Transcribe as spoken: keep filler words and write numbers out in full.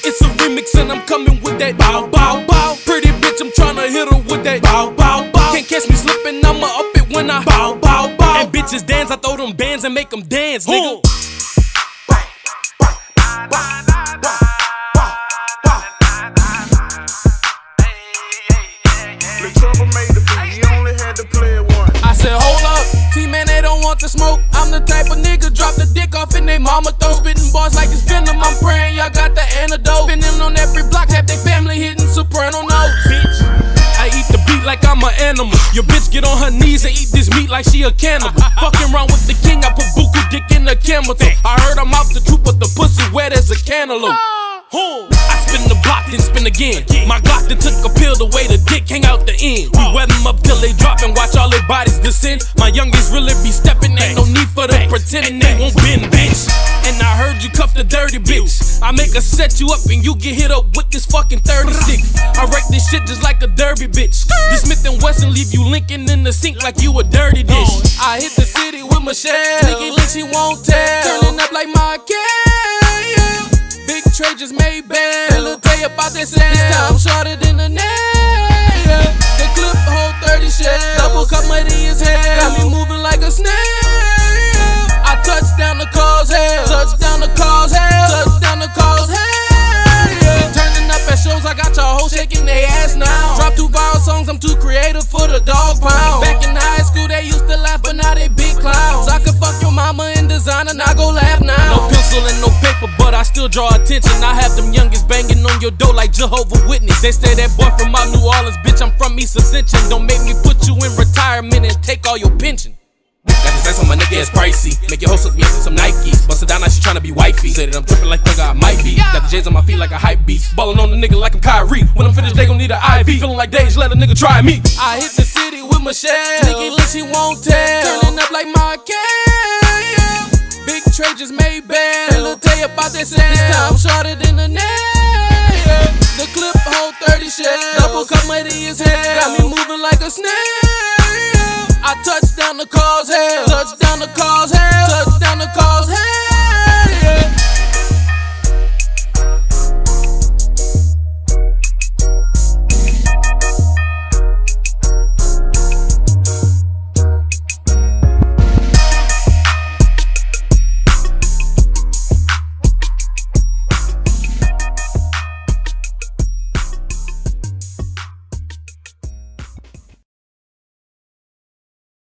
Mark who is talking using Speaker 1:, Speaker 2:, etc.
Speaker 1: It's a remix and I'm coming with that bow, bow, bow. Pretty bitch, I'm tryna hit her with that bow, bow, bow. Can't catch me slipping, I'ma up it when I bow, bow, bow. And bitches dance, I throw them bands and make them dance, nigga. I said, hold up, T-Man, they don't want the smoke. I'm the type of nigga, drop the dick off in they mama throw. Spitting bars like it's venom, I'm praying y'all got the antidote. Spinning on every block, half they family hitting soprano notes. Bitch, I eat the beat like I'm an animal. Your bitch get on her knees and eat this meat like she a cannibal. Fucking around with the king, I put buku dick in the camel toe. I heard I'm out the truth, but the pussy wet as a cantaloupe. I spin the block, then spin again. My Glock then took a pill the way the dick hang out the end. We wet them up till they drop and watch all their bodies descend. My youngest really be stepping, ain't no need for them pretending they won't bend, bitch. And I heard you cuff the dirty bitch. I make her set you up and you get hit up with this fucking thirty stick. I wreck this shit just like a derby bitch. This Smith and Wesson leave you linking in the sink like you a dirty dish. I hit the city with Michelle, Nicky Lynch, she won't tell. Turning up like my cat. Big Trey just made bad. Let her tell you about that sound. This time shorter than the nail. Yeah. The clip hold thirty shells. Double cup muddy as hell. Got me moving like a snail. I touch down the cause hell. Touch down the cause hell. Touch down the cause hell. Yeah. Turning up at shows, I got y'all hoes shaking their ass now. Drop two viral songs, I'm too creative for the dog pound. Back in high school, they used to laugh, but now they big clowns. I could fuck your mama in designer, now go laugh now. No pencil and no paper, but I still draw attention. I have them youngest banging on your door like Jehovah's Witness. They say that boy from out New Orleans, bitch, I'm from East Ascension. Don't make me put you in retirement and take all your pension. Got this ass on my nigga, it's pricey. Make your hoe suck me up in some Nikes. Bust it down, now she tryna be wifey. Say that I'm tripping like nigga, I might be. Got the J's on my feet like a hype beast. Ballin' on the nigga like I'm Kyrie. When I'm finished, they gon' need an I V. Feeling like Dage, let a nigga try me. I hit the city with Michelle. Nicky Lynch, she won't tell. Turning up like my cat. Big Trey just made bad. Let her tell you about that sound. This time shorter than the nail. The clip hold thirty shells. Double cup muddy as hell. Got me moving like a snail. I touch down the cause hell. Touch down the cause hell. Touch down